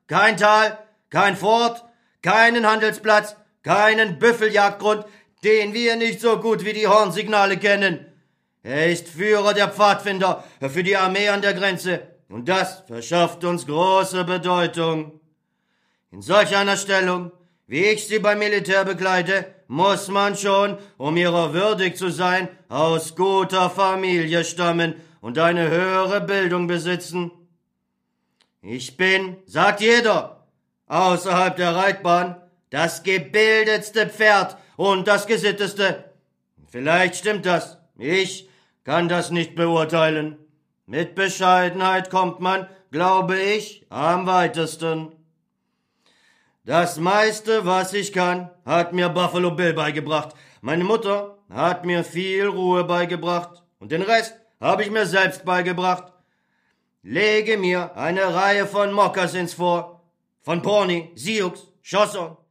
kein Tal, kein Fort, keinen Handelsplatz, keinen Büffeljagdgrund, den wir nicht so gut wie die Hornsignale kennen. Er ist Führer der Pfadfinder für die Armee an der Grenze, und das verschafft uns große Bedeutung. In solch einer Stellung, wie ich sie beim Militär bekleide, muss man schon, um ihrer würdig zu sein, aus guter Familie stammen und eine höhere Bildung besitzen. Ich bin, sagt jeder, außerhalb der Reitbahn das gebildetste Pferd und das gesitteste. Vielleicht stimmt das. Ich kann das nicht beurteilen. Mit Bescheidenheit kommt man, glaube ich, am weitesten. Das meiste, was ich kann, hat mir Buffalo Bill beigebracht. Meine Mutter hat mir viel Ruhe beigebracht und den Rest habe ich mir selbst beigebracht. Lege mir eine Reihe von Mokassins vor, von Pawnee, Sioux, Chaussons,